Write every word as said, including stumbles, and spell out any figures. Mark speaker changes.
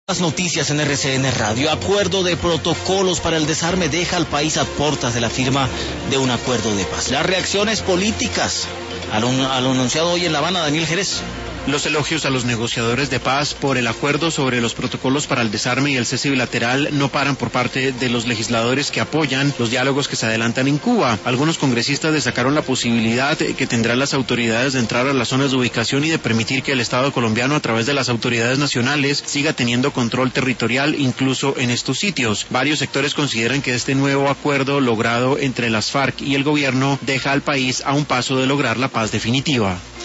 Speaker 1: Las noticias en R C N Radio. Acuerdo de protocolos para el desarme deja al país a puertas de la firma de un acuerdo de paz. Las reacciones políticas a lo, a lo anunciado hoy en La Habana, Daniel Jerez.
Speaker 2: Los elogios a los negociadores de paz por el acuerdo sobre los protocolos para el desarme y el cese bilateral no paran por parte de los legisladores que apoyan los diálogos que se adelantan en Cuba. Algunos congresistas destacaron la posibilidad que tendrán las autoridades de entrar a las zonas de ubicación y de permitir que el Estado colombiano, a través de las autoridades nacionales, siga teniendo control territorial incluso en estos sitios. Varios sectores consideran que este nuevo acuerdo logrado entre las FARC y el gobierno deja al país a un paso de lograr la paz definitiva.